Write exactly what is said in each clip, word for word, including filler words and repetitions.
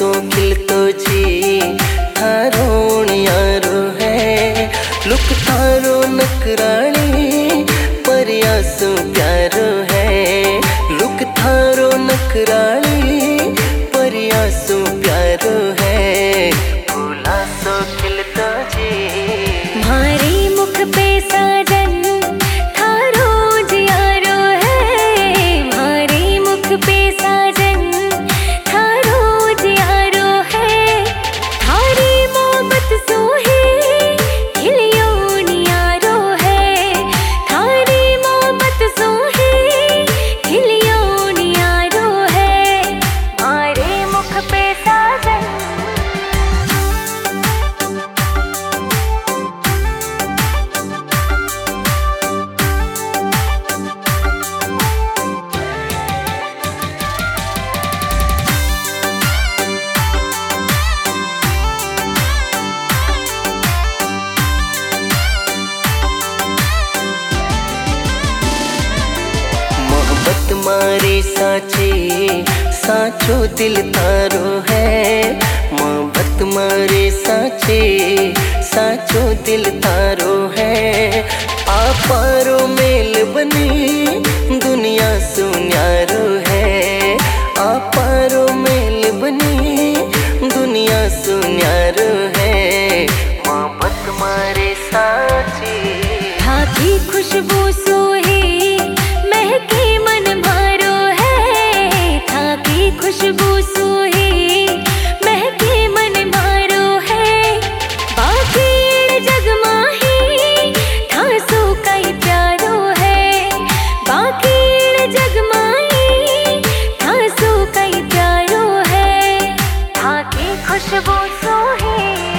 सो खिलतो जी थारो न्यारो है। लुक थारो नकरानी परियासो प्यारो है। लुक थारो नकरानी परियासो प्यारो है। फूला सो खिलतो जी मारे मुख पे साजन थारो जियारो है। मारे मुख पे साजन थारो जियारो है। थारी मोहब्बत सोहे खिलियो नियारो है। थारी मोहब्बत सोहे खिलियो नियारो है। मारे मुख पे साजन मारे साचे साचो दिल तारो है। मोहब्बत मारे साचे साचो दिल तारो है। आपारो मेल बनी दुनिया सुन्यारो है। आपारो मेल बनी दुनिया सुन्यारो है। मोहब्बत मारे साचे थाकी खुशबू सोहे महके मन मारो है। थाकी खुशबू सोहे महके मन मारो है। बाकी जग माही थासो कई प्यारो है। बाकी जग माही थासो कई प्यारो है। थाकी खुशबू सोहे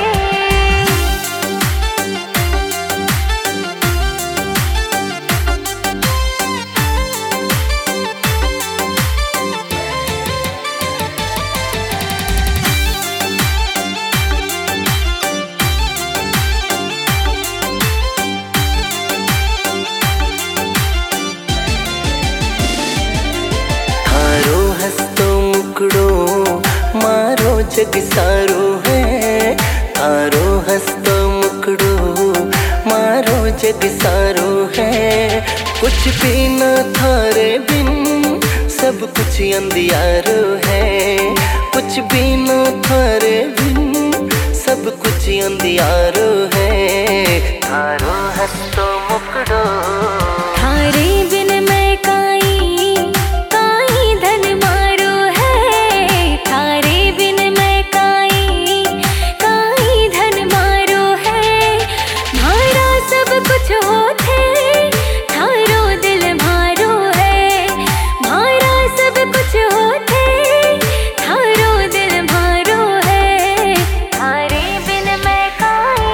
मारो जग सारो है। थारो हंसतो मुखड़ो मारो जग सारो है। कुछ भी न थारे बिन सब कुछ अंधियारो है। कुछ भी न थारे बिन सब कुछ अंधियारो है। थारो हंसतो मुखड़ो थारे बिन मैं काई काई धन मारो है। थारे बिन मैं काई काई धन मारो है। मारा सब कुछ होते थारो दिल मारो है। मारा सब कुछ होते थारो दिल मारो है। थारे बिन मैं काई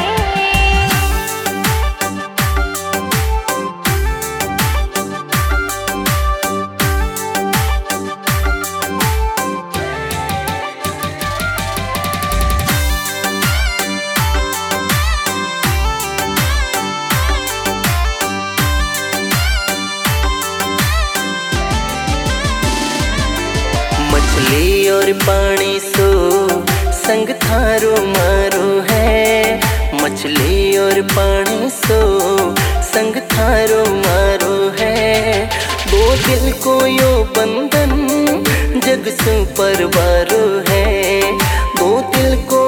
मछली और पानी सो संग थारो मारो है। मछली और पानी सो संग थारो मारो है। दो दिल को यो बंधन जग से परवारो है। दो दिल को